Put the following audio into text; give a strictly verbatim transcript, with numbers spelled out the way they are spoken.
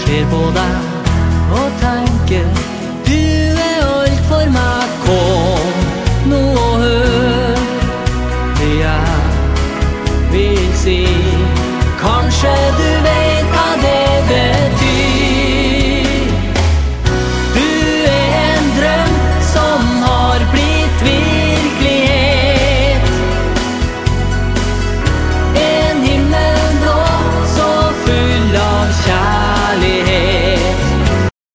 ser på deg og tenker du er alt for meg. Kom nå og hør det jeg vil si. Kanskje du